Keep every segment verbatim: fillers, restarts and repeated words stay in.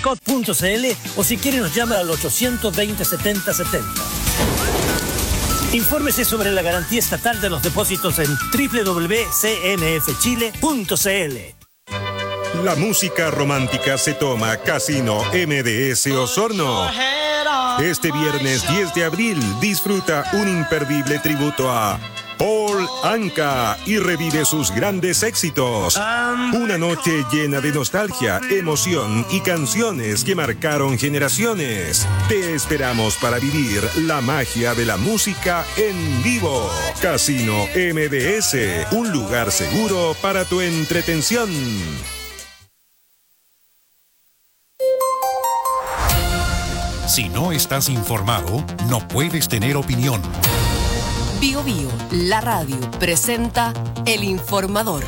scott punto c l o si quiere nos llama al ochocientos veinte setenta setenta. Infórmese sobre la garantía estatal de los depósitos en doble u doble u doble u punto c n f chile punto c l. La música romántica se toma Casino M D S Osorno. Este viernes diez de abril disfruta un imperdible tributo a Paul Anka y revive sus grandes éxitos. Una noche llena de nostalgia, emoción y canciones que marcaron generaciones. Te esperamos para vivir la magia de la música en vivo. Casino M D S, un lugar seguro para tu entretención. Si no estás informado, no puedes tener opinión. Bio Bio, la radio, presenta El Informador.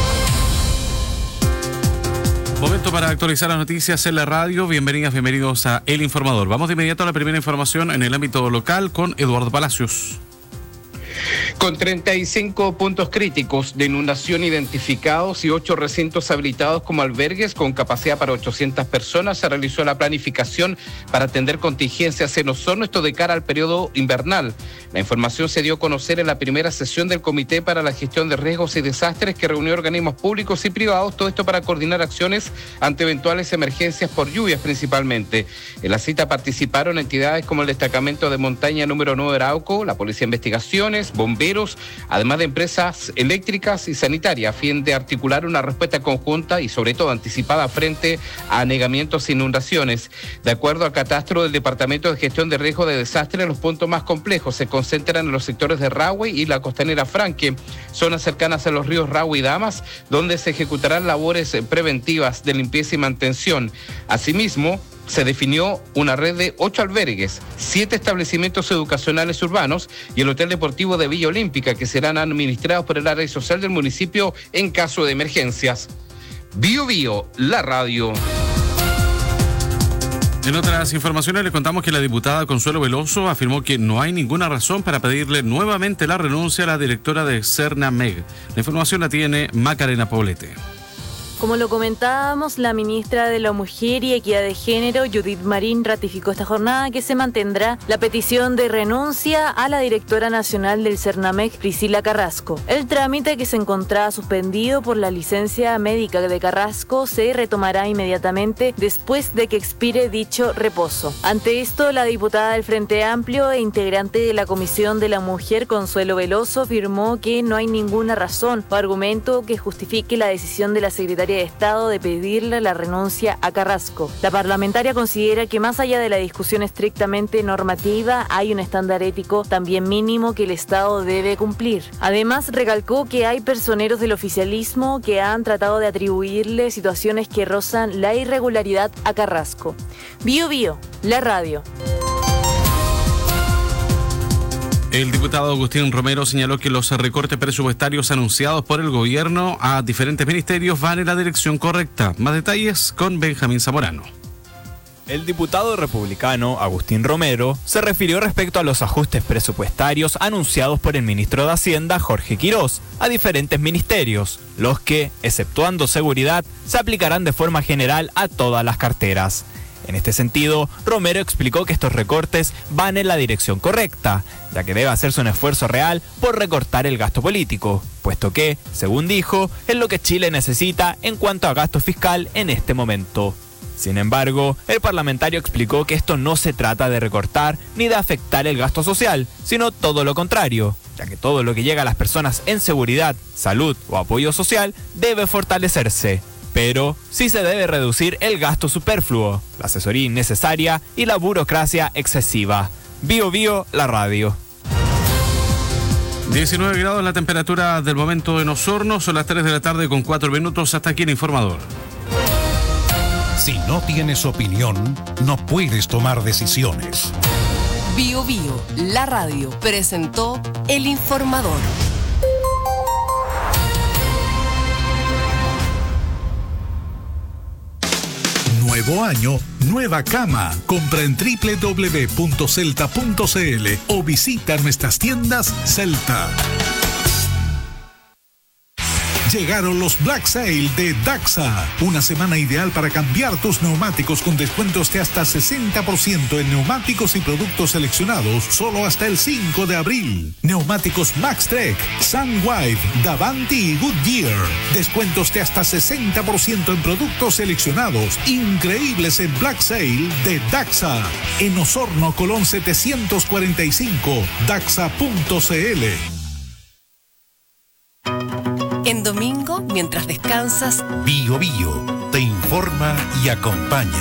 Momento para actualizar las noticias en la radio. Bienvenidas, bienvenidos a El Informador. Vamos de inmediato a la primera información en el ámbito local con Eduardo Palacios. Con treinta y cinco puntos críticos de inundación identificados y ocho recintos habilitados como albergues con capacidad para ochocientas personas, se realizó la planificación para atender contingencias en Osorno, esto de cara al periodo invernal. La información se dio a conocer en la primera sesión del Comité para la Gestión de Riesgos y Desastres, que reunió organismos públicos y privados, todo esto para coordinar acciones ante eventuales emergencias por lluvias principalmente. En la cita participaron entidades como el Destacamento de Montaña número nueve de Arauco, la Policía de Investigaciones, bomberos, además de empresas eléctricas y sanitarias, a fin de articular una respuesta conjunta y sobre todo anticipada frente a anegamientos e inundaciones. De acuerdo al catastro del Departamento de Gestión de Riesgo de Desastres, los puntos más complejos se concentran en los sectores de Rahue y la costanera Franque, zonas cercanas a los ríos Rahue y Damas, donde se ejecutarán labores preventivas de limpieza y mantención. Asimismo, se definió una red de ocho albergues, siete establecimientos educacionales urbanos y el Hotel Deportivo de Villa Olímpica, que serán administrados por el área social del municipio en caso de emergencias. Bio Bio, la radio. En otras informaciones le contamos que la diputada Consuelo Veloso afirmó que no hay ninguna razón para pedirle nuevamente la renuncia a la directora de Cernameg. La información la tiene Macarena Poblete. Como lo comentábamos, la ministra de la Mujer y Equidad de Género, Judith Marín, ratificó esta jornada que se mantendrá la petición de renuncia a la directora nacional del Cernameg, Priscila Carrasco. El trámite, que se encontraba suspendido por la licencia médica de Carrasco, se retomará inmediatamente después de que expire dicho reposo. Ante esto, la diputada del Frente Amplio e integrante de la Comisión de la Mujer, Consuelo Veloso, afirmó que no hay ninguna razón o argumento que justifique la decisión de la secretaria de Estado de pedirle la renuncia a Carrasco. La parlamentaria considera que más allá de la discusión estrictamente normativa, hay un estándar ético también mínimo que el Estado debe cumplir. Además, recalcó que hay personeros del oficialismo que han tratado de atribuirle situaciones que rozan la irregularidad a Carrasco. Bio Bio, la radio. El diputado Agustín Romero señaló que los recortes presupuestarios anunciados por el gobierno a diferentes ministerios van en la dirección correcta. Más detalles con Benjamín Zamorano. El diputado republicano Agustín Romero se refirió respecto a los ajustes presupuestarios anunciados por el ministro de Hacienda, Jorge Quirós, a diferentes ministerios, los que, exceptuando seguridad, se aplicarán de forma general a todas las carteras. En este sentido, Romero explicó que estos recortes van en la dirección correcta, ya que debe hacerse un esfuerzo real por recortar el gasto político, puesto que, según dijo, es lo que Chile necesita en cuanto a gasto fiscal en este momento. Sin embargo, el parlamentario explicó que esto no se trata de recortar ni de afectar el gasto social, sino todo lo contrario, ya que todo lo que llega a las personas en seguridad, salud o apoyo social debe fortalecerse. Pero sí se debe reducir el gasto superfluo, la asesoría innecesaria y la burocracia excesiva. Bio Bio, la radio. diecinueve grados la temperatura del momento en Osorno, son las tres de la tarde con cuatro minutos. Hasta aquí el Informador. Si no tienes opinión, no puedes tomar decisiones. Bio Bio, la radio, presentó El Informador. Nuevo año, nueva cama. Compra en doble u doble u doble u punto celta punto c l o visita nuestras tiendas Celta. Llegaron los Black Sale de Daxa. Una semana ideal para cambiar tus neumáticos con descuentos de hasta sesenta por ciento en neumáticos y productos seleccionados solo hasta el cinco de abril. Neumáticos MaxTrek, Sunwipe, Davanti y Goodyear. Descuentos de hasta sesenta por ciento en productos seleccionados. Increíbles en Black Sale de Daxa. En Osorno, Colón setecientos cuarenta y cinco. Daxa punto c l. En domingo, mientras descansas, Bio Bio te informa y acompaña.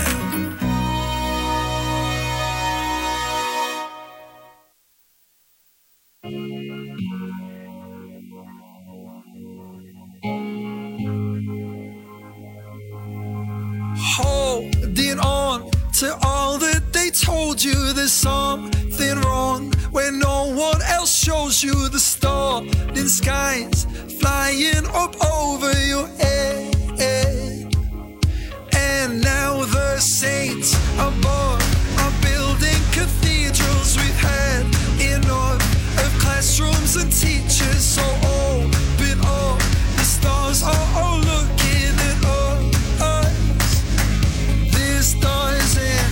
Holding on to all that they told you, there's something wrong when no one else shows you the starry skies flying up over your head. And now the saints above are building cathedrals. We've had enough of classrooms and teachers, so open up, the stars are all looking at us. This doesn't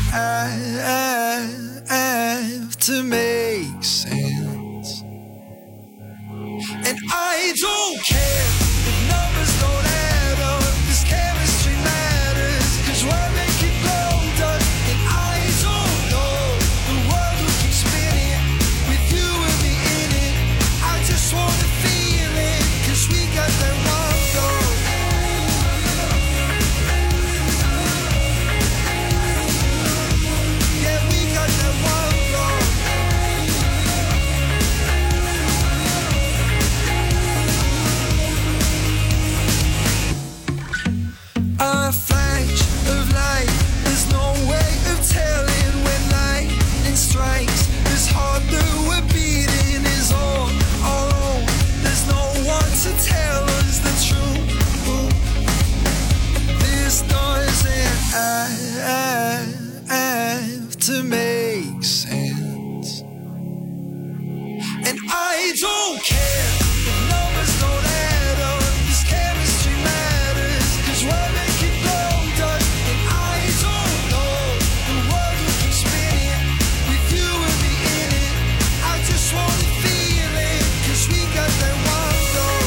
have to make sense. And I don't care if numbers don't add up, this chemistry matters, cause we're making gold dust. And I don't know the world will keep spinning with you and me in it. I just wanna feel it, cause we got that one goal. Yeah, we got that one goal. A flash of light, there's no way of telling when lightning strikes. This heart that we're beating is all our own. There's no one to tell us the truth. This doesn't have to make sense. And I don't care if numbers don't add up, this chemistry matters, cause we're making gold dust. And I don't know the world will keep spinning with you and me in it. I just wanna feel it, cause we got that one goal.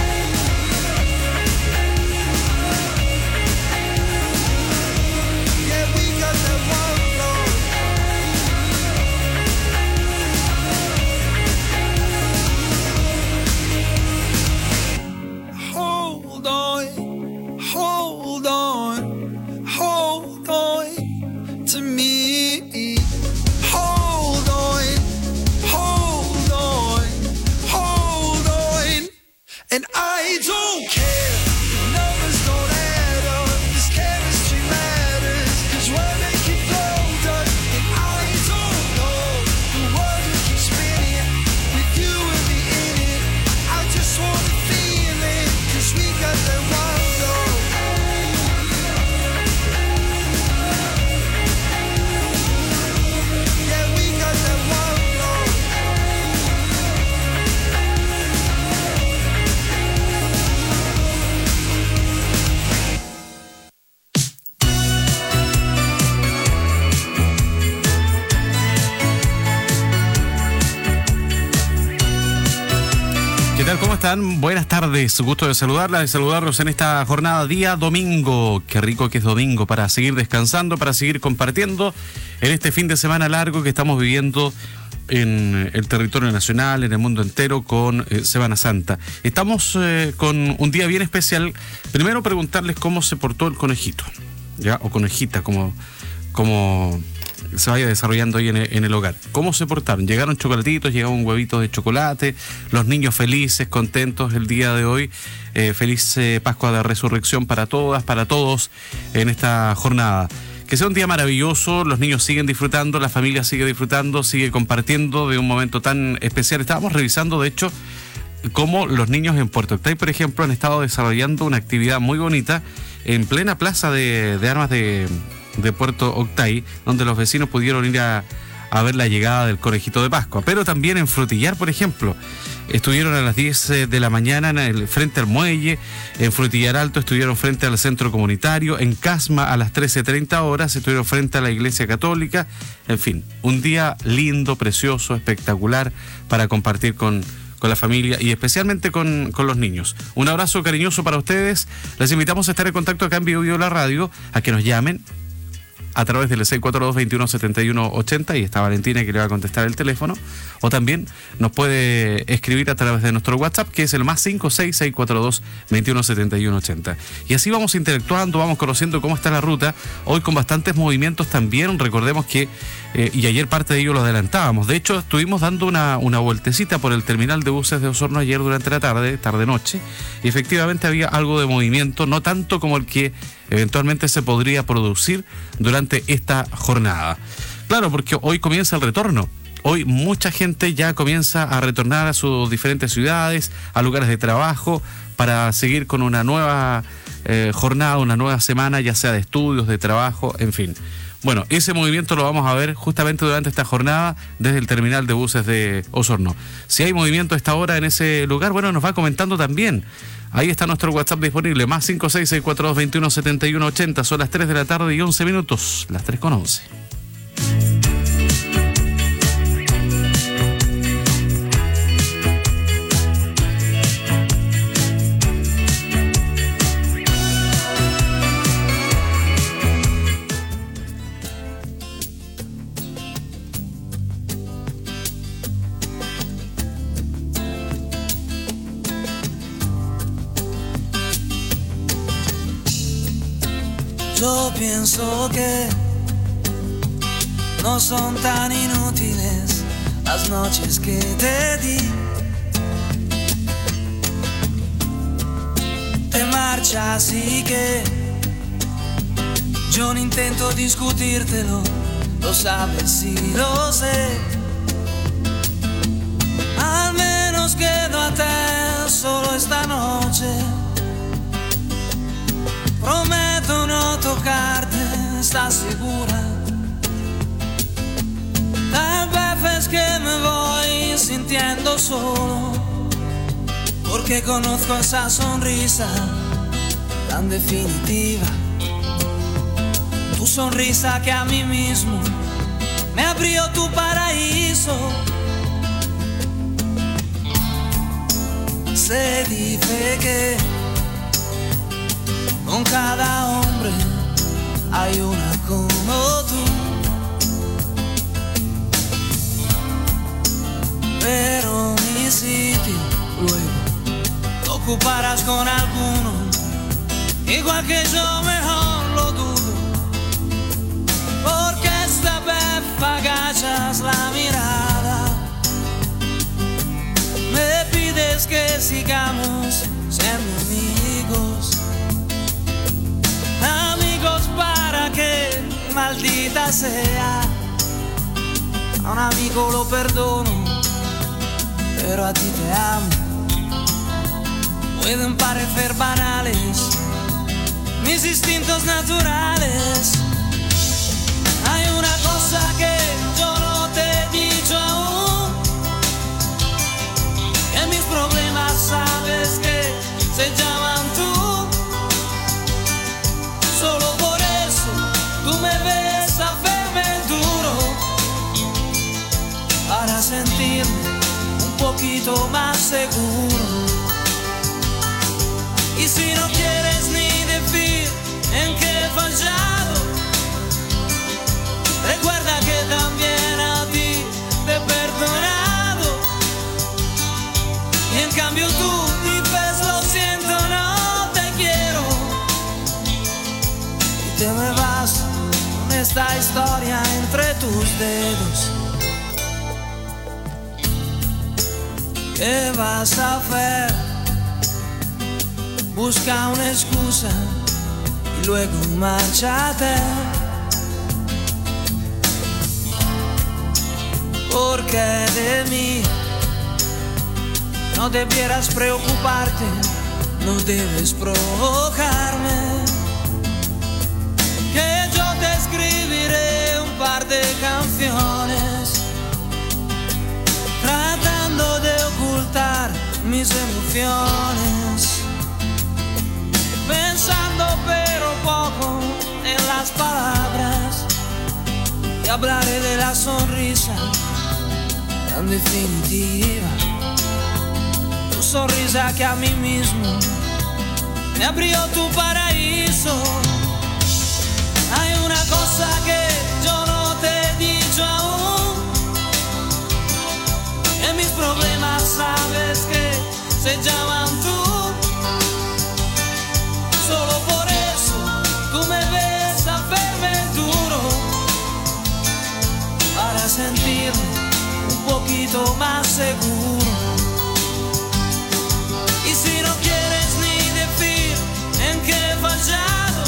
Yeah, we got that one goal. Hold on, hold on, hold on to me. Hold on, hold on, hold on. And I don't care if numbers don't add up, this chemistry matters, cause we're making gold dust. And I don't know the world will keep spinning with you and me in it. I just wanna feel it, cause we got that one goal. Yeah, we got that one goal. ¿Qué tal? ¿Cómo están? Buenas tardes. Gusto de saludarlas, de saludarlos en esta jornada día domingo. Qué rico que es domingo para seguir descansando, para seguir compartiendo en este fin de semana largo que estamos viviendo en el territorio nacional, en el mundo entero, con eh, Semana Santa. Estamos eh, con un día bien especial. Primero preguntarles cómo se portó el conejito, ¿ya? O conejita, como, como se vaya desarrollando ahí en el, en el hogar. ¿Cómo se portaron? Llegaron chocolatitos, llegaron huevitos de chocolate, los niños felices, contentos el día de hoy. Eh, feliz eh, Pascua de Resurrección para todas, para todos en esta jornada. Que sea un día maravilloso, los niños siguen disfrutando, la familia sigue disfrutando, sigue compartiendo de un momento tan especial. Estábamos revisando, de hecho, cómo los niños en Puerto Octay, por ejemplo, han estado desarrollando una actividad muy bonita en plena plaza de, de armas de, de Puerto Octay, donde los vecinos pudieron ir a, a ver la llegada del conejito de Pascua. Pero también en Frutillar, por ejemplo, estuvieron a las diez de la mañana en el, frente al muelle, en Frutillar Alto estuvieron frente al centro comunitario, en Casma a las trece treinta horas estuvieron frente a la iglesia católica. En fin, un día lindo, precioso, espectacular para compartir con, con la familia y especialmente con, con los niños. Un abrazo cariñoso para ustedes. Les invitamos a estar en contacto acá en Bio Bio La Radio, a que nos llamen a través del seis cuatro dos, veintiuno setenta y uno ochenta, y está Valentina que le va a contestar el teléfono, o también nos puede escribir a través de nuestro WhatsApp, que es el más cinco seis seis cuatro dos, veintiuno setenta y uno ochenta. Y así vamos interactuando, vamos conociendo cómo está la ruta, hoy con bastantes movimientos también. Recordemos que, eh, y ayer parte de ello lo adelantábamos, de hecho estuvimos dando una, una vueltecita por el terminal de buses de Osorno ayer durante la tarde, tarde-noche, y efectivamente había algo de movimiento, no tanto como el que eventualmente se podría producir durante esta jornada. Claro, porque hoy comienza el retorno. Hoy mucha gente ya comienza a retornar a sus diferentes ciudades, a lugares de trabajo, para seguir con una nueva eh, jornada, una nueva semana, ya sea de estudios, de trabajo, en fin. Bueno, ese movimiento lo vamos a ver justamente durante esta jornada desde el terminal de buses de Osorno. Si hay movimiento a esta hora en ese lugar, bueno, nos va comentando también. Ahí está nuestro WhatsApp disponible, más cinco seis seis cuatro dos, veintiuno setenta y uno ochenta. Son las tres de la tarde y once minutos, las tres con once. Yo pienso que no son tan inútiles las noches que te di. Te marchas y que yo no intento discutírtelo, lo sabes y lo sé. Al menos quédate solo esta noche. Prometo no tocarte, ¿estás segura? Tal vez es que me voy sintiendo solo, porque conozco esa sonrisa tan definitiva. Tu sonrisa que a mí mismo me abrió tu paraíso. Se dice que con cada hombre hay una como tú, pero mi sitio luego lo ocuparás con alguno, igual que yo, mejor lo dudo, porque esta vez agachas la mirada, me pides que sigamos siendo amigos. Amigos para que, maldita sea, a un amigo lo perdono, pero a ti te amo. Pueden parecer banales mis instintos naturales. Hay una cosa que yo no te he dicho aún, que mis problemas sabes que se llaman tú. Solo por eso tú me ves a verme duro, para sentirme un poquito más seguro. Y si no quieres ni decir en qué he fallado, recuerda que también a ti te he perdonado. Y en cambio tú dices lo siento, no te quiero, te me vas con esta historia entre tus dedos. ¿Qué vas a hacer? Busca una excusa y luego márchate, porque de mí no debieras preocuparte, no debes provocarme, que yo te escribiré un par de canciones tratando de ocultar emociones, pensando pero poco en las palabras, y hablaré de la sonrisa tan definitiva, tu sonrisa que a mí mismo me abrió tu paraíso. Hay una cosa que yo no te he dicho aún, que mis problemas sabes que se llaman tú. Solo por eso tú me ves a verme duro, para sentirme un poquito más seguro. Y si no quieres ni decir en qué he fallado,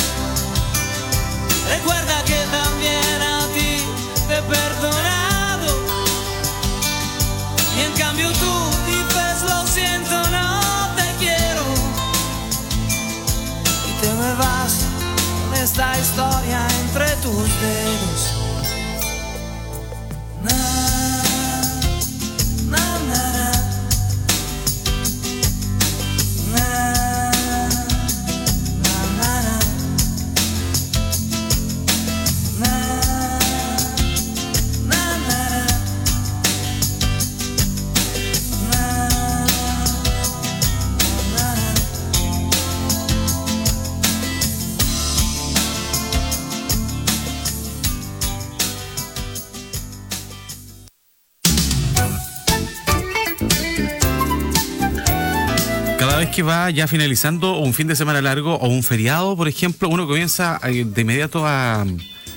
recuerda que también a ti te he perdonado. Y en cambio tú dices lo siento, no te quiero, y te me vas con esta historia entre tus dedos. Que va ya finalizando un fin de semana largo o un feriado, por ejemplo, uno comienza de inmediato a,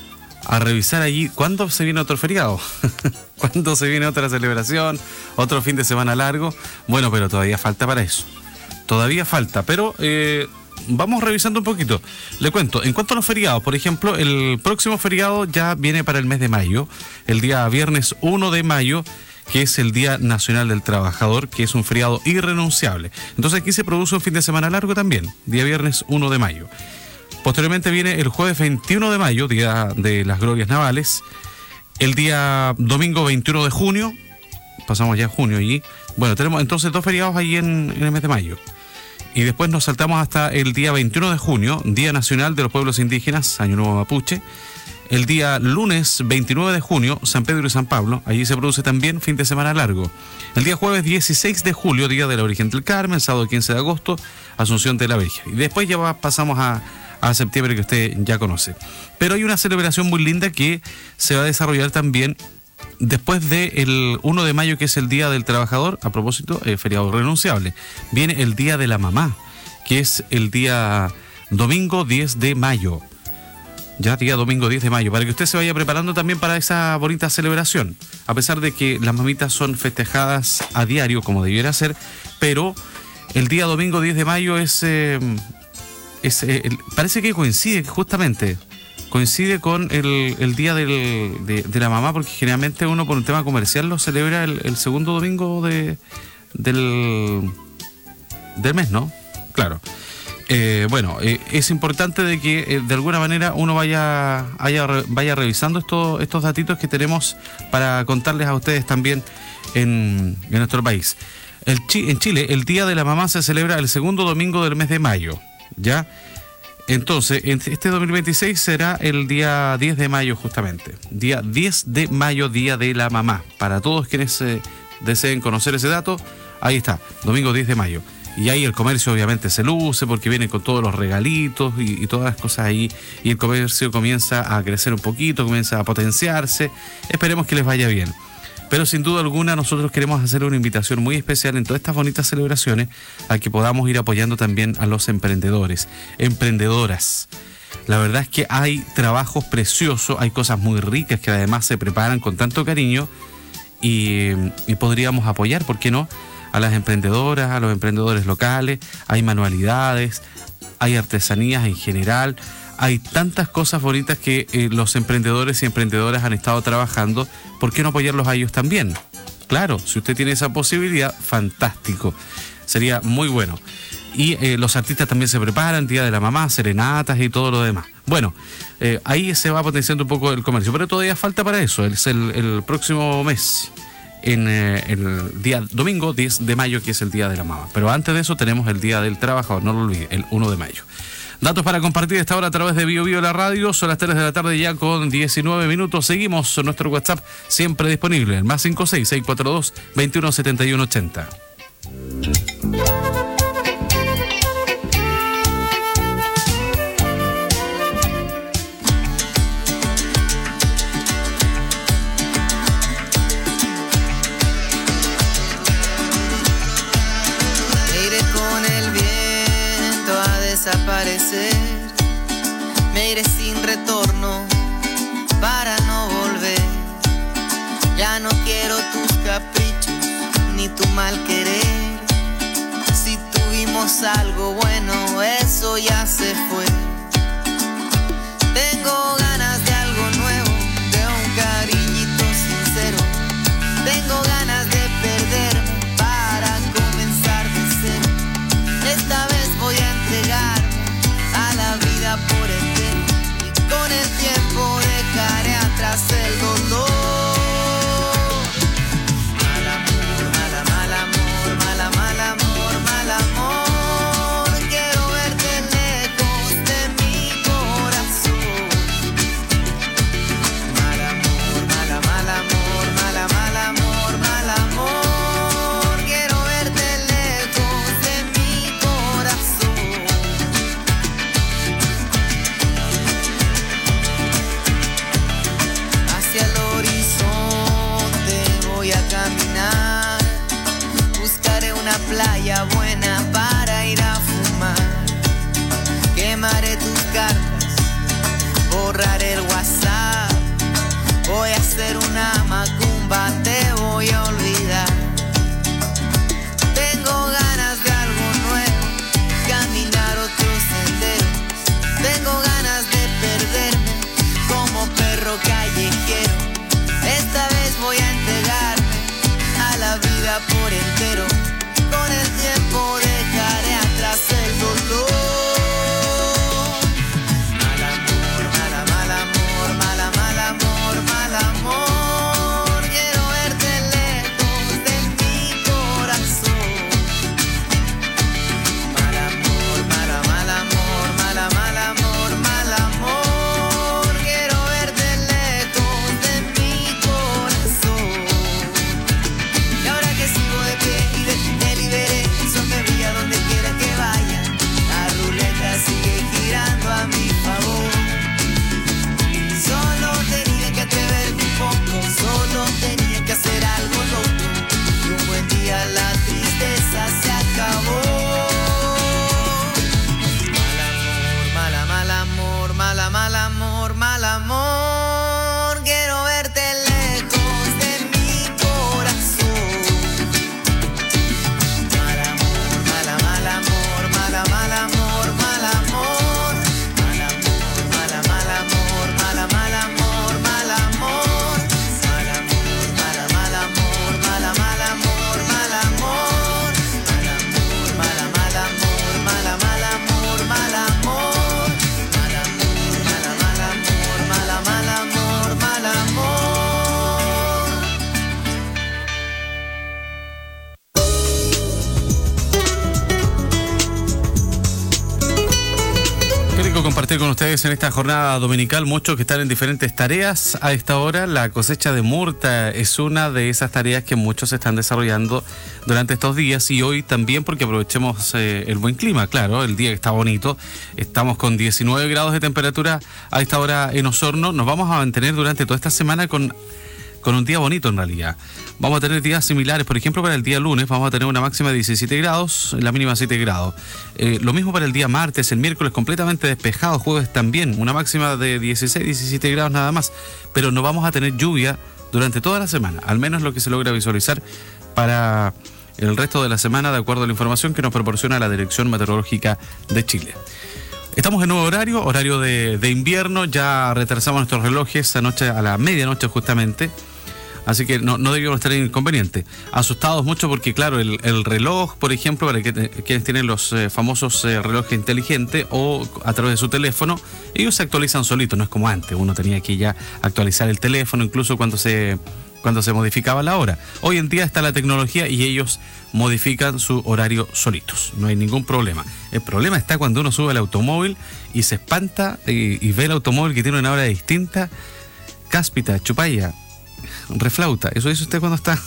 a revisar allí cuándo se viene otro feriado, cuándo se viene otra celebración, otro fin de semana largo. Bueno, pero todavía falta para eso, todavía falta, pero eh, vamos revisando un poquito. Le cuento, en cuanto a los feriados, por ejemplo, el próximo feriado ya viene para el mes de mayo, el día viernes uno de mayo, que es el Día Nacional del Trabajador, que es un feriado irrenunciable. Entonces aquí se produce un fin de semana largo también, día viernes uno de mayo. Posteriormente viene el jueves veintiuno de mayo, Día de las Glorias Navales. El día domingo veintiuno de junio, pasamos ya a junio y bueno, tenemos entonces dos feriados ahí en, en el mes de mayo. Y después nos saltamos hasta el día veintiuno de junio, Día Nacional de los Pueblos Indígenas, Año Nuevo Mapuche. El día lunes veintinueve de junio, San Pedro y San Pablo, allí se produce también fin de semana largo. El día jueves dieciséis de julio, Día de la Virgen del Carmen, sábado quince de agosto, Asunción de la Virgen. Y después ya va, pasamos a, a septiembre, que usted ya conoce. Pero hay una celebración muy linda que se va a desarrollar también después del uno de mayo, que es el Día del Trabajador, a propósito, eh, feriado renunciable. Viene el Día de la Mamá, que es el día domingo diez de mayo. Ya día domingo diez de mayo, para que usted se vaya preparando también para esa bonita celebración. A pesar de que las mamitas son festejadas a diario, como debiera ser, pero el día domingo diez de mayo es... Eh, es eh, el, parece que coincide, justamente, coincide con el, el día del, de, de la mamá, porque generalmente uno por un tema comercial lo celebra el, el segundo domingo de, del, del mes, ¿no? Claro. Eh, bueno, eh, es importante de que eh, de alguna manera uno vaya, haya, vaya revisando estos, estos datitos que tenemos para contarles a ustedes también en, en nuestro país. El, en Chile, el Día de la Mamá se celebra el segundo domingo del mes de mayo, ¿ya? Entonces, en este dos mil veintiséis será el día diez de mayo justamente. Día diez de mayo, Día de la Mamá. Para todos quienes eh, deseen conocer ese dato, ahí está, domingo diez de mayo. Y ahí el comercio obviamente se luce porque viene con todos los regalitos y, y todas las cosas ahí. Y el comercio comienza a crecer un poquito, comienza a potenciarse. Esperemos que les vaya bien. Pero sin duda alguna nosotros queremos hacer una invitación muy especial en todas estas bonitas celebraciones a que podamos ir apoyando también a los emprendedores, emprendedoras. La verdad es que hay trabajos preciosos, hay cosas muy ricas que además se preparan con tanto cariño y, y podríamos apoyar, ¿por qué no?, a las emprendedoras, a los emprendedores locales. Hay manualidades, hay artesanías en general, hay tantas cosas bonitas que eh, los emprendedores y emprendedoras han estado trabajando. ¿Por qué no apoyarlos a ellos también? Claro, si usted tiene esa posibilidad, fantástico, sería muy bueno. Y eh, los artistas también se preparan, Día de la Mamá, serenatas y todo lo demás. Bueno, eh, ahí se va potenciando un poco el comercio, pero todavía falta para eso, es el, el próximo mes. en eh, el día domingo diez de mayo, que es el Día de la Mamá. Pero antes de eso tenemos el Día del Trabajador, no lo olvide, el uno de mayo. Datos para compartir esta hora a través de Bio Bio la radio. Son las tres de la tarde ya con diecinueve minutos. Seguimos en nuestro WhatsApp siempre disponible, el más cinco seis, seis cuatro dos, veintiuno setenta y uno ochenta. Desaparecer, me iré sin retorno para no volver. Ya no quiero tus caprichos ni tu mal querer. Si tuvimos algo bueno, eso ya se fue. Tengo ganas de algo nuevo, de un cariñito sincero. Tengo ganas de perderme para comenzar de cero. Esta vez voy a entregar a la vida por entero y con el tiempo dejaré atrás el dolor. Mal amor, mal, mal amor, mal, mal amor, mal amor. Quiero verte lejos de mi corazón. Mal amor, mal, mal amor, mal, mal amor, mal amor. Quiero verte lejos de mi corazón. Hacia el horizonte voy a caminar. Buscaré una playa buena para ir a fumar. Quemaré tus cartas, borraré el WhatsApp. Voy a hacer una macumba, te voy a olvidar. Tengo ganas de algo nuevo, caminar otros senderos. Tengo ganas de perderme como perro callejero. Esta vez voy a entregarme a la vida por entero. Con el tiempo dejaré atrás el dolor. Mal amor, mal, mal amor, mal, mal amor, mal amor. Quiero verte lejos de mi corazón. Mal amor, mal, mal amor, mal, mal amor, mal amor. Quiero verte lejos de mi corazón. Y ahora que sigo de pie y de ti me liberé, sonreía donde quiera que vaya. La ruleta sigue girando a mi favor. Solo tenía que atreverme un poco, solo tenía que hacer algo loco. Y un buen día la tristeza se acabó. Mal amor, mal amor, mal, mal amor, mal amor. Quiero verte lejos de mi corazón. Mal amor, mal, mal amor, mal, mal amor, mal amor. Mal amor, mal, mal amor, mal, mal amor, mal amor. Mal amor, mal, mal amor, mal, mal amor, mal amor. Mal amor, mal, mal amor, mal, mal amor, mal amor. Mal amor, mal, mal amor, mal, mal amor, mal amor. Qué rico compartir con ustedes en esta jornada dominical, muchos que están en diferentes tareas. A esta hora la cosecha de murta es una de esas tareas que muchos están desarrollando durante estos días y hoy también porque aprovechemos eh, el buen clima, claro, el día que está bonito. Estamos con diecinueve grados de temperatura a esta hora en Osorno. Nos vamos a mantener durante toda esta semana con... con un día bonito en realidad. Vamos a tener días similares, por ejemplo para el día lunes vamos a tener una máxima de diecisiete grados, la mínima siete grados. Eh, lo mismo para el día martes, el miércoles completamente despejado, jueves también, una máxima de dieciséis, diecisiete grados nada más, pero no vamos a tener lluvia durante toda la semana, al menos lo que se logra visualizar para el resto de la semana, de acuerdo a la información que nos proporciona la Dirección Meteorológica de Chile. Estamos en nuevo horario, horario de, de invierno, ya retrasamos nuestros relojes anoche a la medianoche justamente, así que no, no debíamos tener inconveniente. Asustados mucho porque, claro, el, el reloj, por ejemplo, para que, quienes tienen los eh, famosos eh, relojes inteligentes o a través de su teléfono, ellos se actualizan solitos, no es como antes, uno tenía que ya actualizar el teléfono, incluso cuando se cuando se modificaba la hora. Hoy en día está la tecnología y ellos modifican su horario solitos. No hay ningún problema. El problema está cuando uno sube al automóvil y se espanta y, y ve el automóvil que tiene una hora distinta. Cáspita, chupalla, reflauta. Eso dice usted cuando está...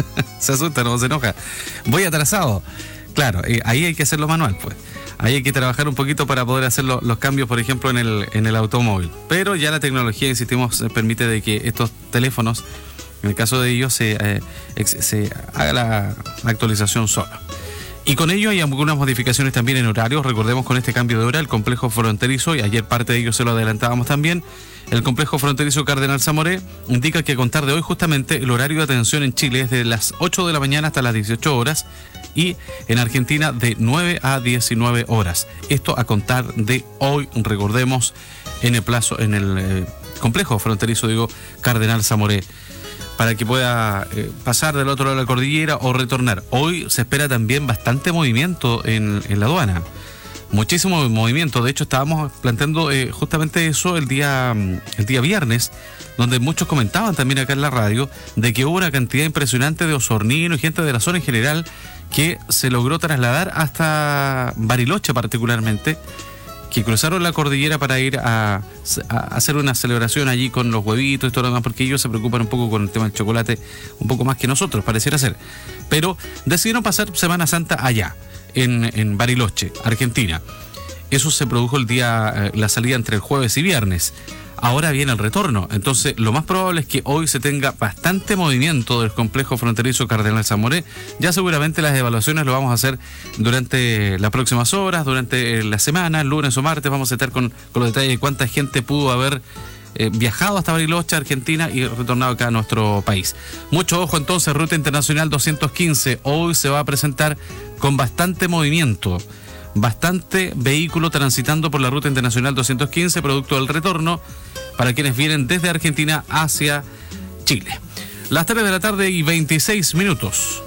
se asusta, no se enoja. Voy atrasado. Claro, eh, ahí hay que hacerlo manual, pues. Ahí hay que trabajar un poquito para poder hacer lo, los cambios, por ejemplo, en el, en el automóvil. Pero ya la tecnología, insistimos, permite de que estos teléfonos, en el caso de ellos, se, eh, ex, se haga la, la actualización sola. Y con ello hay algunas modificaciones también en horarios. Recordemos, con este cambio de hora, el complejo fronterizo, y ayer parte de ello se lo adelantábamos también, el complejo fronterizo Cardenal Zamoré indica que a contar de hoy justamente el horario de atención en Chile es de las ocho de la mañana hasta las dieciocho horas y en Argentina de nueve a diecinueve horas. Esto a contar de hoy, recordemos, en el plazo, en el eh, complejo fronterizo, digo, Cardenal Zamoré, para que pueda eh, pasar del otro lado de la cordillera o retornar. Hoy se espera también bastante movimiento en, en la aduana. Muchísimo movimiento. De hecho, estábamos planteando eh, justamente eso el día, el día viernes, donde muchos comentaban también acá en la radio de que hubo una cantidad impresionante de osorninos y gente de la zona en general que se logró trasladar hasta Bariloche particularmente, que cruzaron la cordillera para ir a, a hacer una celebración allí con los huevitos y todo lo demás, porque ellos se preocupan un poco con el tema del chocolate, un poco más que nosotros, pareciera ser. Pero decidieron pasar Semana Santa allá, en, en Bariloche, Argentina. Eso se produjo el día, eh, la salida entre el jueves y viernes. Ahora viene el retorno, entonces lo más probable es que hoy se tenga bastante movimiento del complejo fronterizo Cardenal Zamoré. Ya seguramente las evaluaciones lo vamos a hacer durante las próximas horas, durante la semana, lunes o martes. Vamos a estar con, con los detalles de cuánta gente pudo haber eh, viajado hasta Bariloche, Argentina, y retornado acá a nuestro país. Mucho ojo entonces, Ruta Internacional doscientos quince, hoy se va a presentar con bastante movimiento. Bastante vehículo transitando por la Ruta Internacional doscientos quince, producto del retorno para quienes vienen desde Argentina hacia Chile. Las tres de la tarde y veintiséis minutos.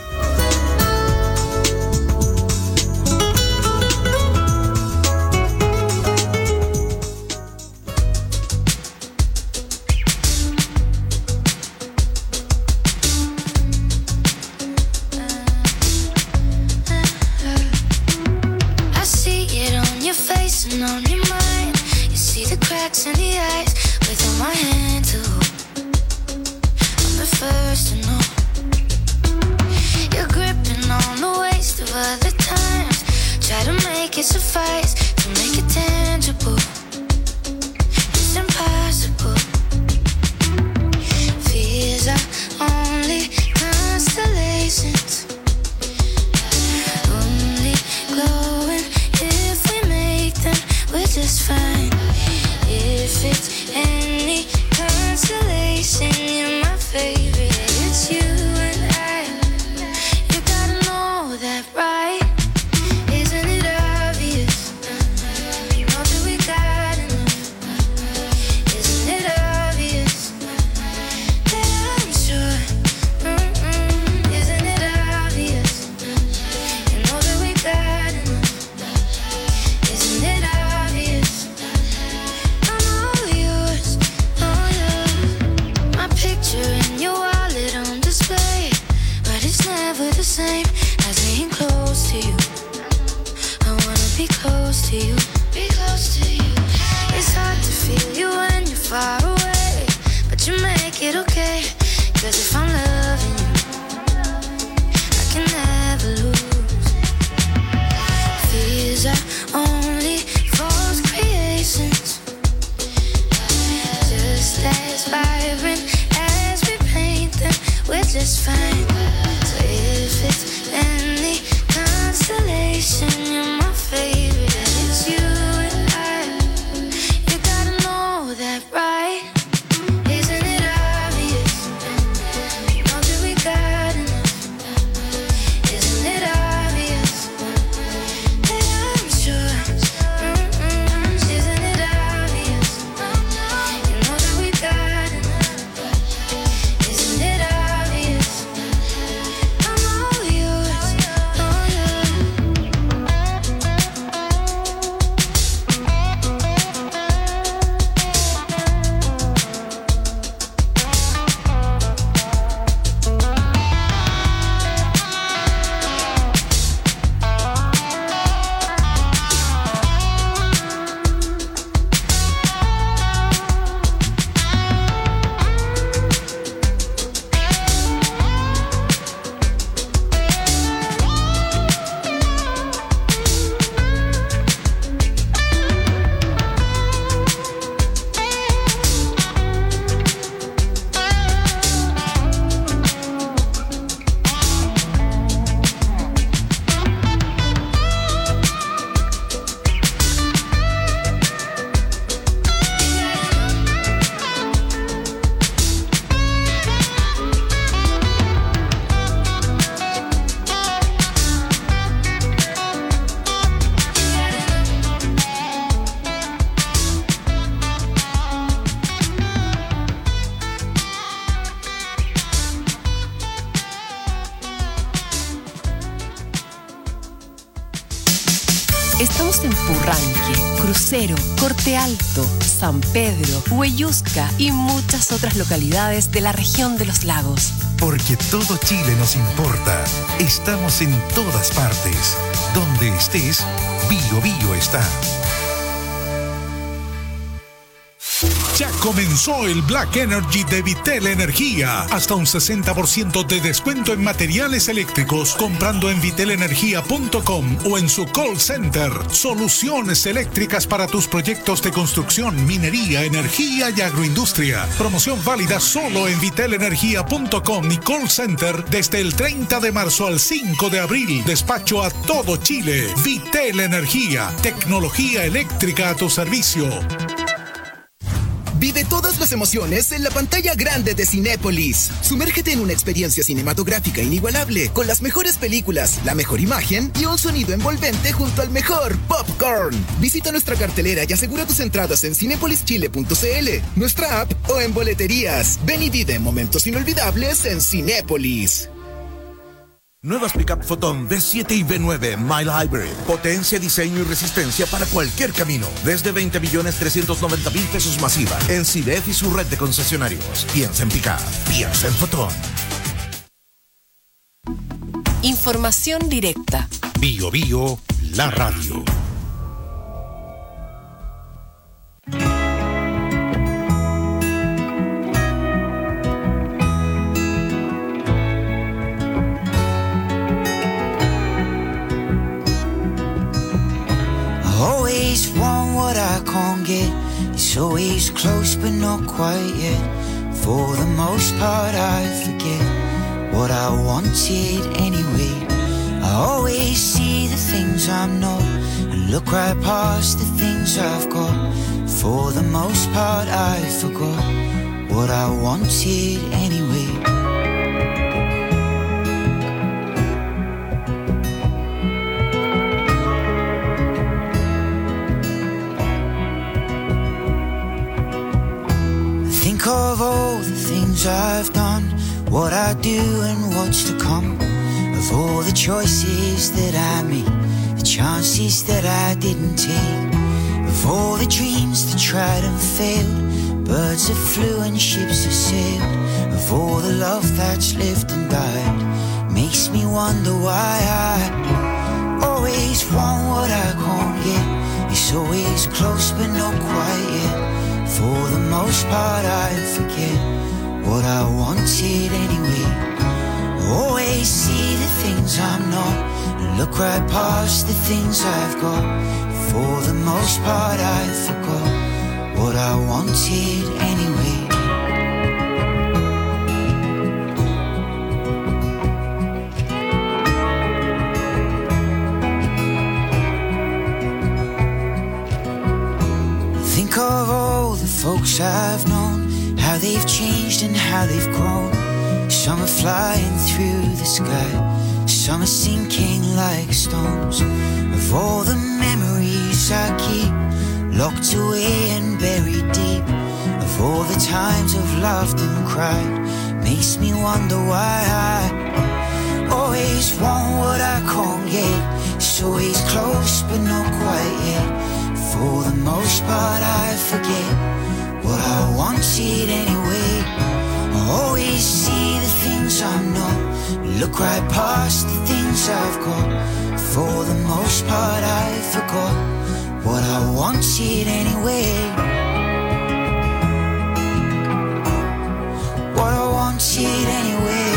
On your mind, you see the cracks in the eyes. Without my hand to hold, I'm the first to know. You're gripping on the waist of other times. Try to make it suffice, to make it tangible. It's impossible. Fears are only constellations, only glowing if we make them. We're just fine. If it's any consolation, you're my favorite. It's you and I. You gotta know that, right? Isn't it obvious? You know that we got enough. Isn't it obvious that I'm sure? Mm-mm. Isn't it obvious? You know that we got enough. Isn't it obvious? In your wallet on display, but it's never the same as being close to you. I wanna be close to you, be close to you. It's hard to feel you when you're far away, but you make it okay. Cause if I'm loving you, I can never lose. Fears are only false creations, just as vibrant. We're just fine. So if it's any consolation, you're my favorite. It's you and I. You gotta know that, right? Isn't it obvious? You know that we got enough. Isn't it obvious that I'm sure? Estamos en Purranque, Crucero, Corte Alto, San Pedro, Hueyusca y muchas otras localidades de la región de los lagos. Porque todo Chile nos importa. Estamos en todas partes. Donde estés, Bio Bio está. Ya comenzó el Black Energy de Vitel Energía. Hasta un sesenta por ciento de descuento en materiales eléctricos comprando en vitel energía punto com o en su call center. Soluciones eléctricas para tus proyectos de construcción, minería, energía y agroindustria. Promoción válida solo en vitel energía punto com y call center desde el treinta de marzo al cinco de abril. Despacho a todo Chile. Vitel Energía. Tecnología eléctrica a tu servicio. Vive todas las emociones en la pantalla grande de Cinépolis. Sumérgete en una experiencia cinematográfica inigualable con las mejores películas, la mejor imagen y un sonido envolvente junto al mejor popcorn. Visita nuestra cartelera y asegura tus entradas en cinépolis chile punto c l, nuestra app o en boleterías. Ven y vive momentos inolvidables en Cinépolis. Nuevas Pickup Photon V siete y V nueve Mile Hybrid. Potencia, diseño y resistencia para cualquier camino. Desde veinte millones trescientos noventa mil pesos masiva. En CIDEF y su red de concesionarios. Piensa en Pickup. Piensa en Photon. Información directa. Bio Bio, la radio. Always want what I can't get. It's always close but not quite yet. For the most part I forget what I wanted anyway. I always see the things I'm not and look right past the things I've got. For the most part I forgot what I wanted anyway. Think of all the things I've done, what I do and what's to come. Of all the choices that I made, the chances that I didn't take. Of all the dreams that tried and failed, birds that flew and ships that sailed. Of all the love that's lived and died, makes me wonder why I always want what I can't get. It's always close but not quite yet. For the most part I forget what I wanted anyway. Always see the things I'm not and look right past the things I've got. For the most part I forgot what I wanted anyway. Think of all the folks I've known, how they've changed and how they've grown. Some are flying through the sky, some are sinking like stones. Of all the memories I keep, locked away and buried deep. Of all the times I've laughed and cried, makes me wonder why I always want what I can't get. It's always close but not quite yet. For the most part I forget what I wanted anyway. I always see the things I'm not, look right past the things I've got. For the most part I forgot what I wanted anyway. What I wanted anyway.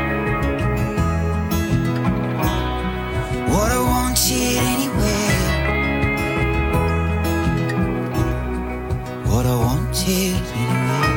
What I wanted anyway. What I wanted anyway.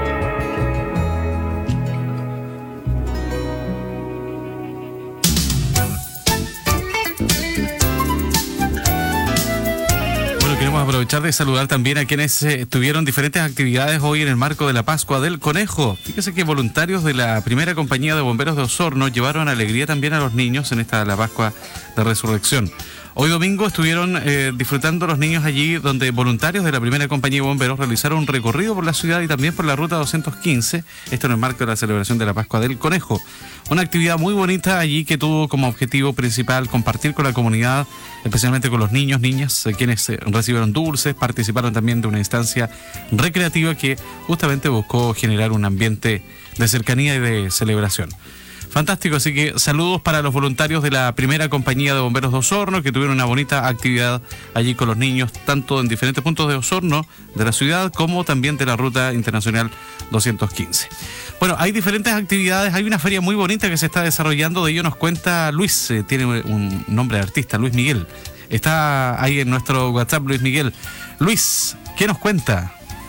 Bueno, queremos aprovechar de saludar también a quienes eh, tuvieron diferentes actividades hoy en el marco de la Pascua del Conejo. Fíjese que voluntarios de la primera compañía de bomberos de Osorno llevaron alegría también a los niños en esta la Pascua de Resurrección. Hoy domingo estuvieron eh, disfrutando los niños allí, donde voluntarios de la primera compañía de bomberos realizaron un recorrido por la ciudad y también por la ruta doscientos quince, esto en el marco de la celebración de la Pascua del Conejo. Una actividad muy bonita allí que tuvo como objetivo principal compartir con la comunidad, especialmente con los niños, niñas, eh, quienes eh, recibieron dulces, participaron también de una instancia recreativa que justamente buscó generar un ambiente de cercanía y de celebración. Fantástico, así que saludos para los voluntarios de la primera compañía de bomberos de Osorno, que tuvieron una bonita actividad allí con los niños, tanto en diferentes puntos de Osorno, de la ciudad, como también de la Ruta Internacional doscientos quince. Bueno, hay diferentes actividades, hay una feria muy bonita que se está desarrollando, de ello nos cuenta Luis, eh, tiene un nombre de artista, Luis Miguel. Está ahí en nuestro WhatsApp, Luis Miguel. Luis, ¿qué nos cuenta?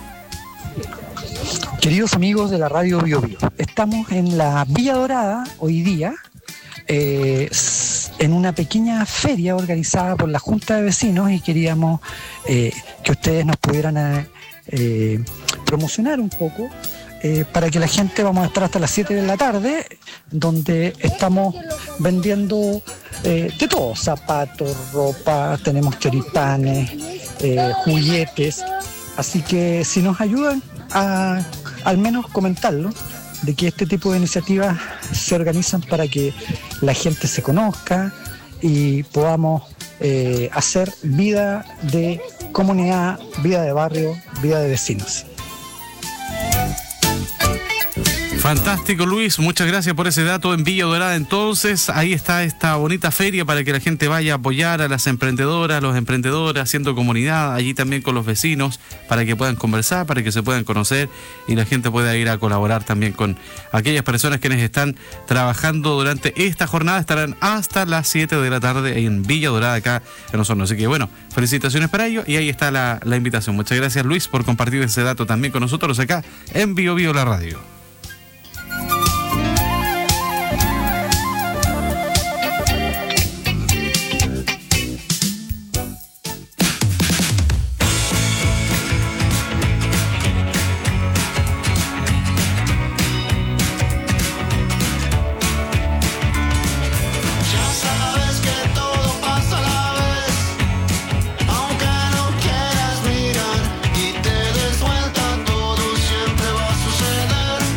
Queridos amigos de la radio Bio Bio, estamos en la Villa Dorada hoy día, eh, en una pequeña feria organizada por la Junta de Vecinos, y queríamos eh, que ustedes nos pudieran eh, promocionar un poco eh, para que la gente, vamos a estar hasta las siete de la tarde, donde estamos vendiendo eh, de todo, zapatos, ropa, tenemos choripanes, eh, juguetes, así que si nos ayudan a al menos comentarlo, de que este tipo de iniciativas se organizan para que la gente se conozca y podamos eh, hacer vida de comunidad, vida de barrio, vida de vecinos. Fantástico, Luis, muchas gracias por ese dato. En Villa Dorada, entonces, ahí está esta bonita feria para que la gente vaya a apoyar a las emprendedoras, los emprendedores, haciendo comunidad, allí también con los vecinos, para que puedan conversar, para que se puedan conocer y la gente pueda ir a colaborar también con aquellas personas quienes están trabajando durante esta jornada. Estarán hasta las siete de la tarde en Villa Dorada, acá en Osorno. Así que bueno, felicitaciones para ello y ahí está la, la invitación. Muchas gracias, Luis, por compartir ese dato también con nosotros acá en Bio Bio la radio. Todo siempre va a suceder.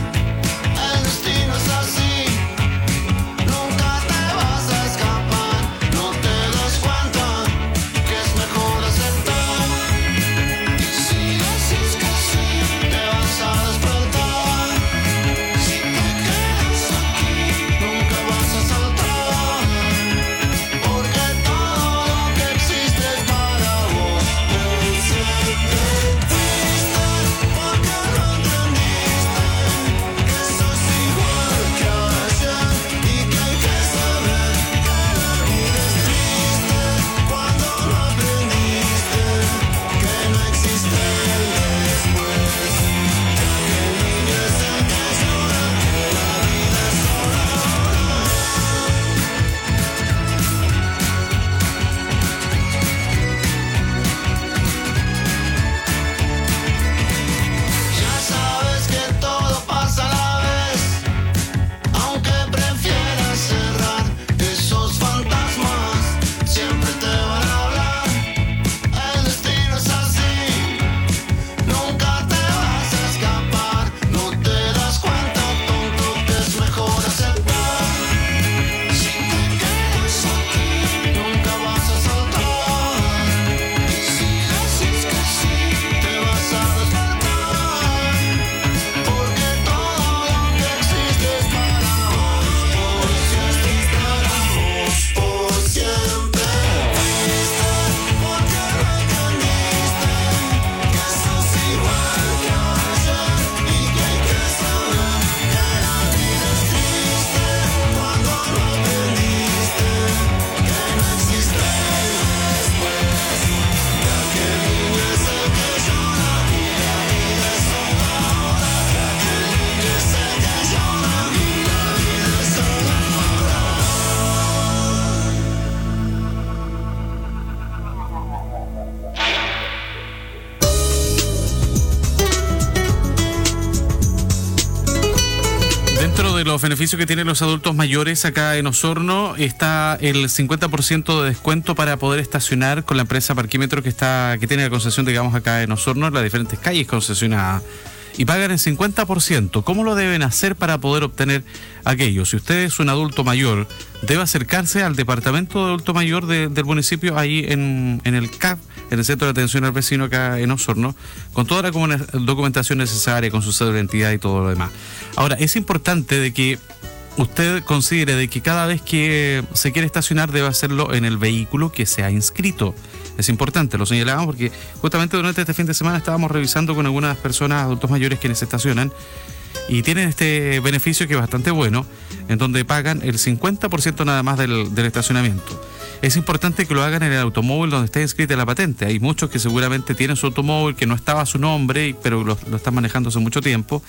de los beneficios que tienen los adultos mayores acá en Osorno, está el cincuenta por ciento de descuento para poder estacionar con la empresa Parquímetro que está que tiene la concesión, digamos, acá en Osorno, en las diferentes calles concesionadas. Y pagan el cincuenta por ciento. ¿Cómo lo deben hacer para poder obtener aquello? Si usted es un adulto mayor, debe acercarse al departamento de adulto mayor de, del municipio, ahí en, en el C A P, en el Centro de Atención al Vecino acá en Osorno, con toda la documentación necesaria, con su cédula de identidad y todo lo demás. Ahora, es importante de que usted considere de que cada vez que se quiere estacionar debe hacerlo en el vehículo que se ha inscrito. Es importante, lo señalamos porque justamente durante este fin de semana estábamos revisando con algunas personas, adultos mayores, quienes se estacionan y tienen este beneficio que es bastante bueno, en donde pagan el cincuenta por ciento nada más del, del estacionamiento. Es importante que lo hagan en el automóvil donde está inscrita la patente. Hay muchos que seguramente tienen su automóvil que no estaba a su nombre, pero lo, lo están manejando hace mucho tiempo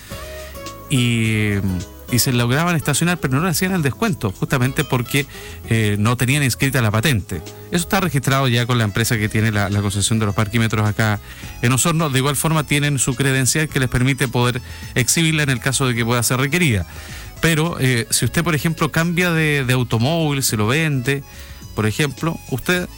y... y se lograban estacionar, pero no le hacían el descuento, justamente porque eh, no tenían inscrita la patente. Eso está registrado ya con la empresa que tiene la, la concesión de los parquímetros acá en Osorno. De igual forma tienen su credencial que les permite poder exhibirla en el caso de que pueda ser requerida. Pero eh, si usted, por ejemplo, cambia de, de automóvil, se lo vende, por ejemplo, usted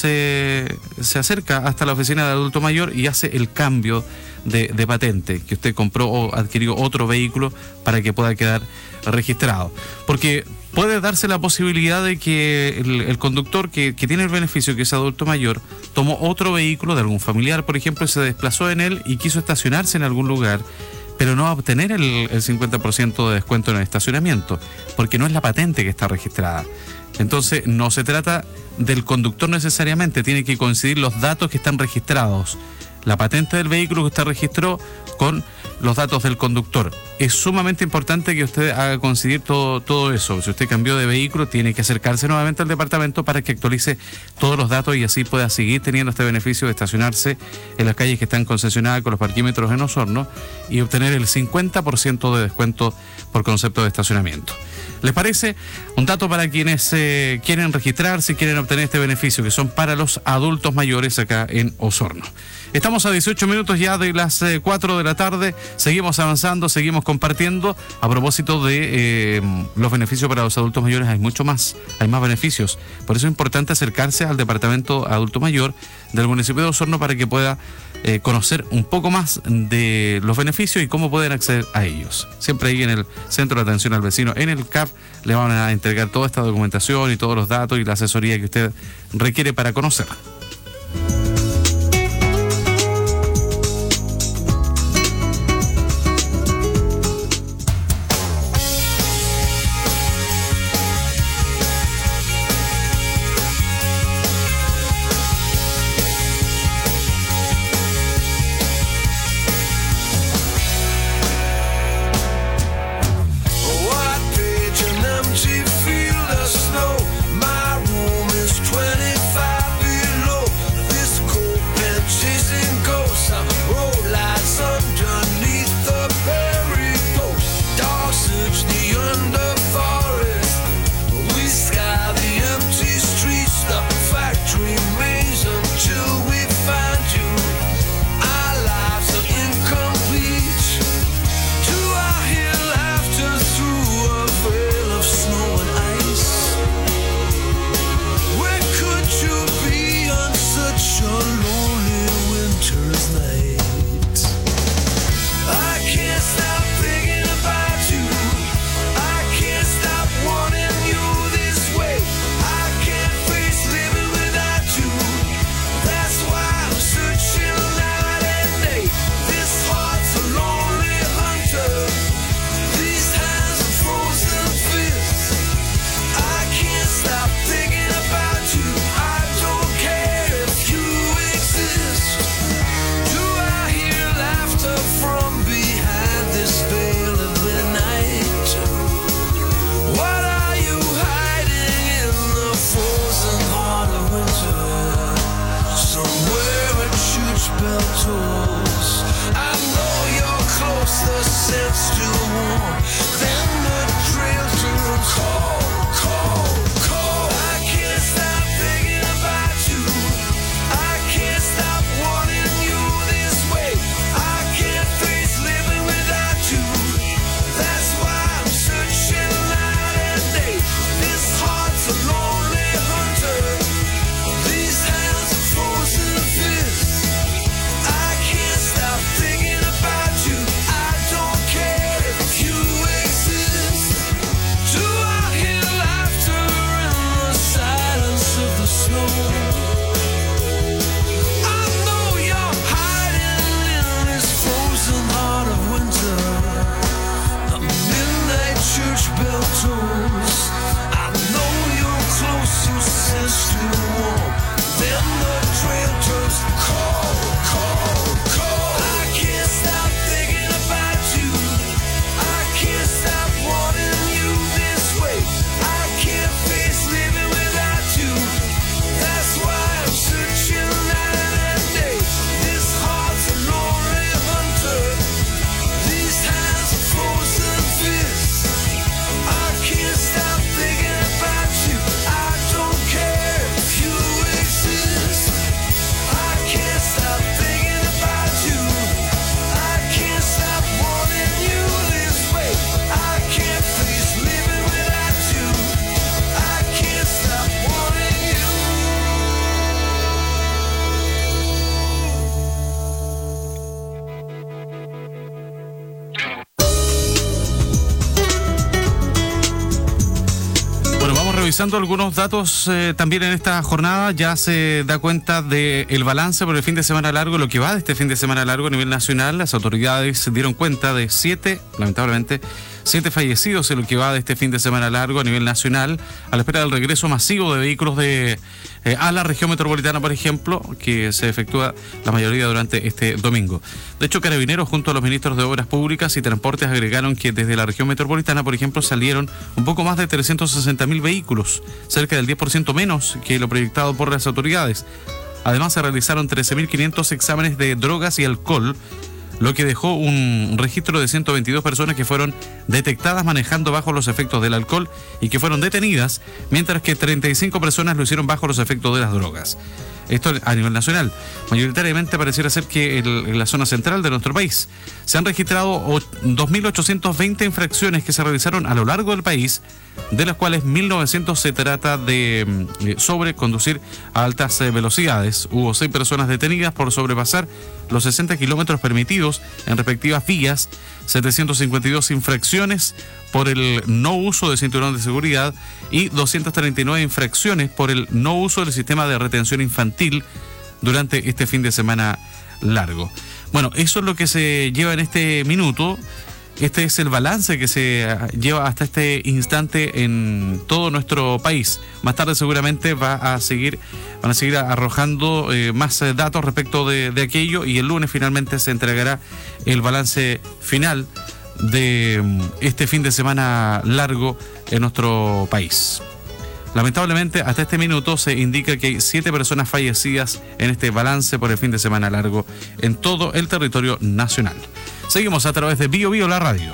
se, se acerca hasta la oficina de adulto mayor y hace el cambio de, de patente, que usted compró o adquirió otro vehículo para que pueda quedar registrado. Porque puede darse la posibilidad de que el, el conductor que, que tiene el beneficio, que es adulto mayor, tomó otro vehículo de algún familiar, por ejemplo, y se desplazó en él y quiso estacionarse en algún lugar, pero no va a obtener el, el cincuenta por ciento de descuento en el estacionamiento, porque no es la patente que está registrada. Entonces, no se trata del conductor necesariamente, tiene que coincidir los datos que están registrados. La patente del vehículo que usted registró con los datos del conductor. Es sumamente importante que usted haga coincidir todo, todo eso. Si usted cambió de vehículo, tiene que acercarse nuevamente al departamento para que actualice todos los datos y así pueda seguir teniendo este beneficio de estacionarse en las calles que están concesionadas con los parquímetros en Osorno y obtener el cincuenta por ciento de descuento por concepto de estacionamiento. ¿Les parece? Un dato para quienes eh, quieren registrarse y quieren obtener este beneficio, que son para los adultos mayores acá en Osorno. Estamos a dieciocho minutos ya de las eh, cuatro de la tarde, seguimos avanzando, seguimos compartiendo. A propósito de eh, los beneficios para los adultos mayores, hay mucho más, hay más beneficios. Por eso es importante acercarse al departamento adulto mayor del municipio de Osorno para que pueda eh, conocer un poco más de los beneficios y cómo pueden acceder a ellos. Siempre ahí en el Centro de Atención al Vecino, en el C A P, le van a entregar toda esta documentación y todos los datos y la asesoría que usted requiere para conocer. Searching revisando algunos datos eh, también en esta jornada, ya se da cuenta del balance por el fin de semana largo, lo que va de este fin de semana largo a nivel nacional. Las autoridades dieron cuenta de siete, lamentablemente, siete fallecidos en lo que va de este fin de semana largo a nivel nacional, a la espera del regreso masivo de vehículos de eh, a la región metropolitana, por ejemplo, que se efectúa la mayoría durante este domingo. De hecho, Carabineros junto a los ministros de Obras Públicas y Transportes agregaron que desde la región metropolitana, por ejemplo, salieron un poco más de trescientos sesenta mil vehículos, cerca del diez por ciento menos que lo proyectado por las autoridades. Además, se realizaron trece mil quinientos exámenes de drogas y alcohol, lo que dejó un registro de ciento veintidós personas que fueron detectadas manejando bajo los efectos del alcohol y que fueron detenidas, mientras que treinta y cinco personas lo hicieron bajo los efectos de las drogas. Esto a nivel nacional. Mayoritariamente pareciera ser que el, en la zona central de nuestro país se han registrado dos mil ochocientas veinte infracciones que se realizaron a lo largo del país, de las cuales mil novecientos se trata de eh, sobreconducir a altas eh, velocidades. Hubo seis personas detenidas por sobrepasar los sesenta kilómetros permitidos en respectivas vías, setecientas cincuenta y dos infracciones por el no uso de cinturón de seguridad y doscientas treinta y nueve infracciones por el no uso del sistema de retención infantil durante este fin de semana largo. Bueno, eso es lo que se lleva en este minuto. Este es el balance que se lleva hasta este instante en todo nuestro país. Más tarde seguramente va a seguir, van a seguir arrojando eh, más eh, datos respecto de, de aquello, y el lunes finalmente se entregará el balance final de este fin de semana largo en nuestro país. Lamentablemente, hasta este minuto se indica que hay siete personas fallecidas en este balance por el fin de semana largo en todo el territorio nacional. Seguimos a través de Bio Bio, la radio.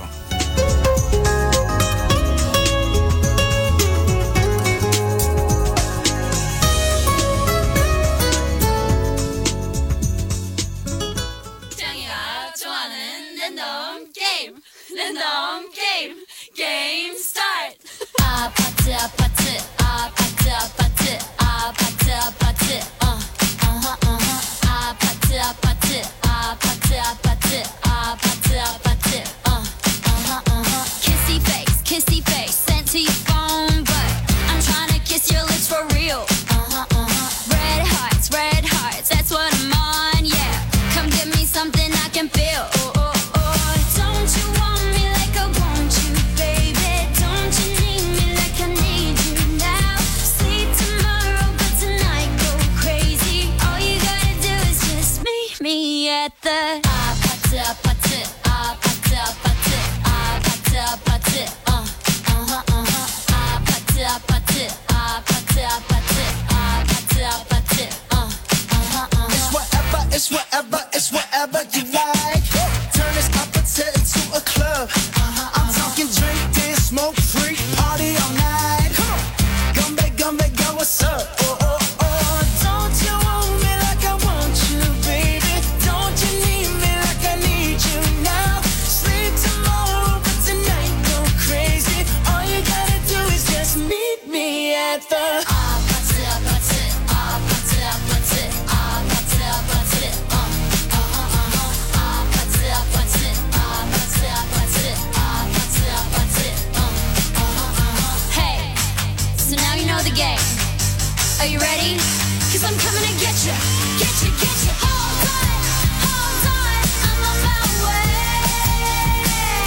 Game start. 아파트 아파트 아파트 아파트 아파트 아파트 어 어허 어허 아파트 아파트 아파트 아파트 아파트 아파트 어 어허 어허 Kissy face kissy face sent to your phone, but I'm trying to kiss your lips for real. Uh-huh uh-huh red hearts red hearts that's what I'm on, yeah. Come give me something I can feel. Oh, oh, oh. Don't you want me like I want you, baby? Don't you need me like I need you now? Sleep tomorrow, but tonight go crazy. All you gotta do is just meet me at the 아파트 아파트 아파트 아파트 아파트 아파트 어 어허 어허 아파트 아파트 아파트 아파트 아파트 아파트 어 어허 어허 It's whatever, it's whatever, it's whatever you like. Turn this appetite into a club. I'm talking drink, dance, smoke, freak, party all night. Come on, gumbe, gumbe, go, what's up? Oh, oh, oh. Don't you want me like I want you, baby? Don't you need me like I need you now? Sleep tomorrow, but tonight go crazy. All you gotta do is just meet me at the 아파트 아파트 아파트 아파트 아파트 아파트 어 어허 어허 아파트 아파트 아파트 아파트 아파트 아파트 어 어허 어허 Hey, so now you know the game. Are you ready? Cause I'm coming to get you, get you, get you. Hold on, hold on, I'm on my way.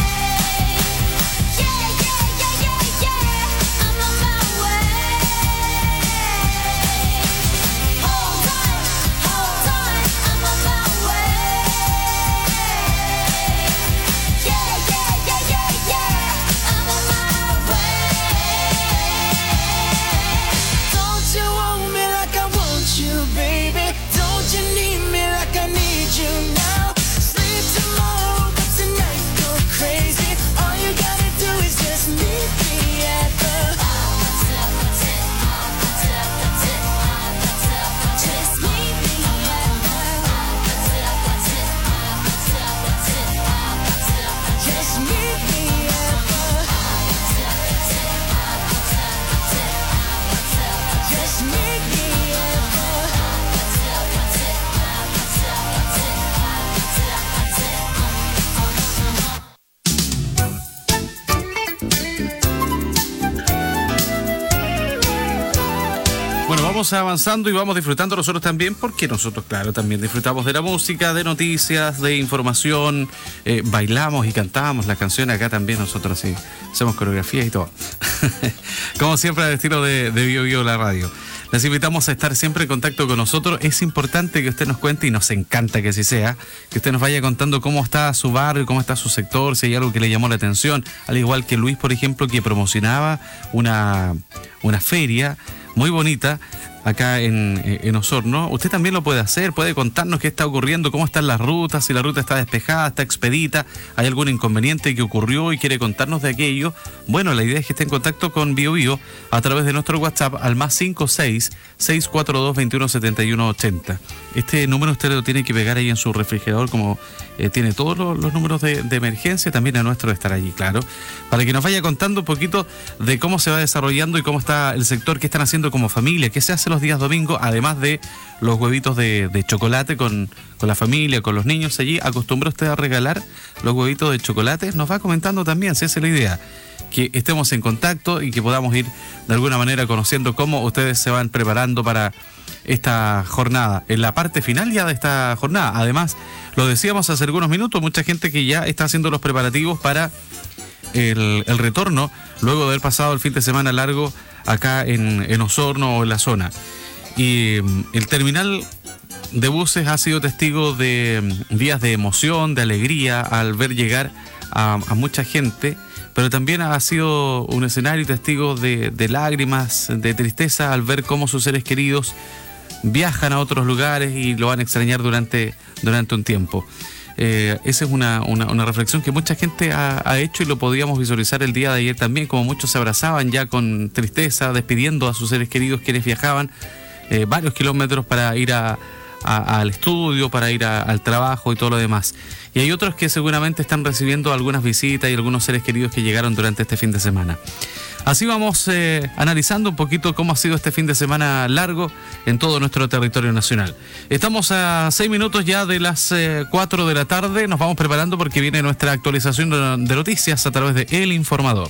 Yeah, yeah, yeah, yeah, yeah, I'm on my way. Hold on, hold on, I'm on my way. Yeah, yeah, yeah, yeah, yeah, I'm on my way. Don't you want me like I want you, baby? vamos avanzando y vamos disfrutando nosotros también, porque nosotros, claro, también disfrutamos de la música, de noticias, de información, eh, bailamos y cantamos las canciones acá también, nosotros sí, hacemos coreografías y todo. Como siempre, al estilo de, de Bio Bio la radio. Les invitamos a estar siempre en contacto con nosotros. Es importante que usted nos cuente, y nos encanta que así sea, que usted nos vaya contando cómo está su barrio, cómo está su sector, si hay algo que le llamó la atención. Al igual que Luis, por ejemplo, que promocionaba una, una feria muy bonita acá en, en Osorno. Usted también lo puede hacer, puede contarnos qué está ocurriendo, cómo están las rutas, si la ruta está despejada, está expedita, hay algún inconveniente que ocurrió y quiere contarnos de aquello. Bueno, la idea es que esté en contacto con Bio Bio a través de nuestro WhatsApp al más cinco seis, seis cuatro dos, veintiuno setenta y uno ochenta. Este número usted lo tiene que pegar ahí en su refrigerador, como eh, tiene todos los, los números de, de emergencia, también a nuestro de estar allí, claro, para que nos vaya contando un poquito de cómo se va desarrollando y cómo está el sector, qué están haciendo como familia, qué se hace los días domingos, además de los huevitos de, de chocolate con, con la familia, con los niños allí. ¿Acostumbra usted a regalar los huevitos de chocolate? Nos va comentando también, si esa es la idea, que estemos en contacto y que podamos ir de alguna manera conociendo cómo ustedes se van preparando para esta jornada, en la parte final ya de esta jornada. Además, lo decíamos hace algunos minutos, mucha gente que ya está haciendo los preparativos para el, el retorno, luego de haber pasado el fin de semana largo acá en, en Osorno o en la zona. Y el terminal de buses ha sido testigo de días de emoción, de alegría al ver llegar a, a mucha gente, pero también ha sido un escenario testigo de, de lágrimas, de tristeza al ver cómo sus seres queridos viajan a otros lugares y lo van a extrañar durante, durante un tiempo. Eh, esa es una, una, una reflexión que mucha gente ha, ha hecho, y lo podíamos visualizar el día de ayer también, como muchos se abrazaban ya con tristeza, despidiendo a sus seres queridos quienes viajaban eh, varios kilómetros para ir a, a, al estudio, para ir a, al trabajo y todo lo demás. Y hay otros que seguramente están recibiendo algunas visitas y algunos seres queridos que llegaron durante este fin de semana. Así vamos eh, analizando un poquito cómo ha sido este fin de semana largo en todo nuestro territorio nacional. Estamos a seis minutos ya de las eh, cuatro de la tarde. Nos vamos preparando porque viene nuestra actualización de noticias a través de El Informador.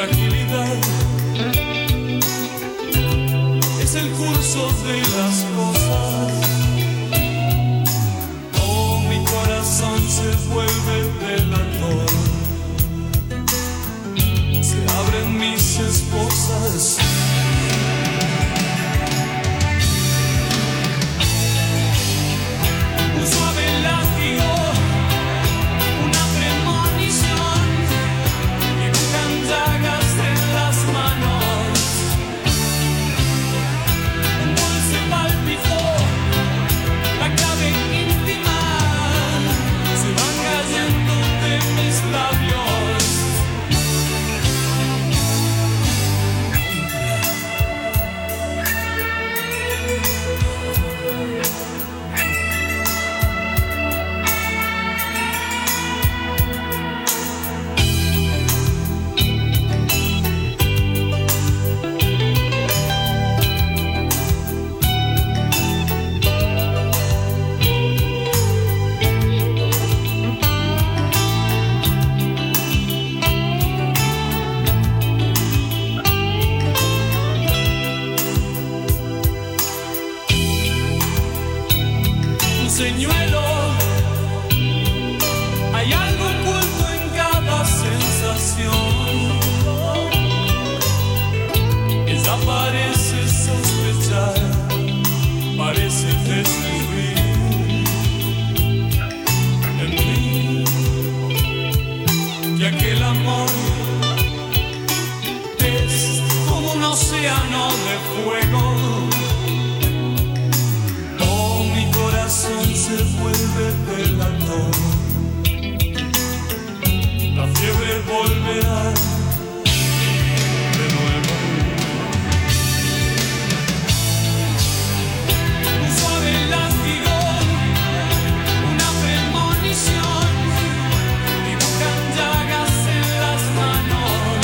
Es el curso de las cosas. señuelo. Hay algo oculto en cada sensación. Ella parece sospechar, parece descubrir en mí que aquel amor es como un océano de fuego. Oh, mi corazón se vuelve delator. La fiebre volverá de nuevo. Un suave látigo, una premonición, dibujan llagas en las manos.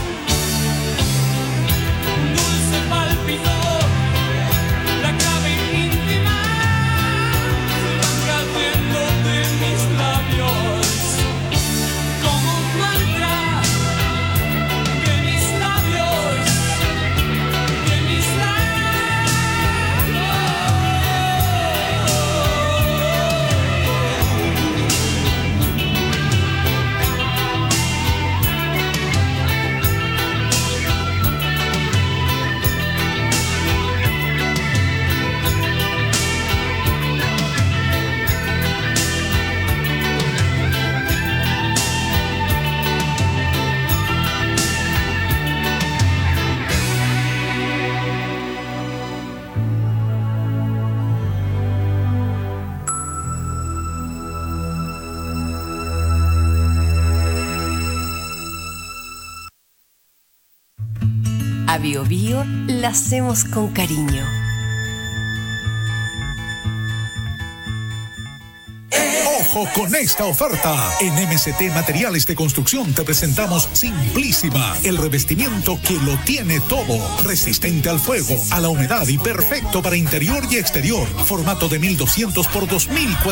Un dulce pálpito, la clave íntima, se van cayendo de mis labios. Como un mantra, que mis labios, que mis A Bio Bio la hacemos con cariño. ¡Ojo con esta oferta! En M C T Materiales de Construcción te presentamos Simplísima, el revestimiento que lo tiene todo. Resistente al fuego, a la humedad y perfecto para interior y exterior. Formato de mil doscientos por dos mil cuatrocientos.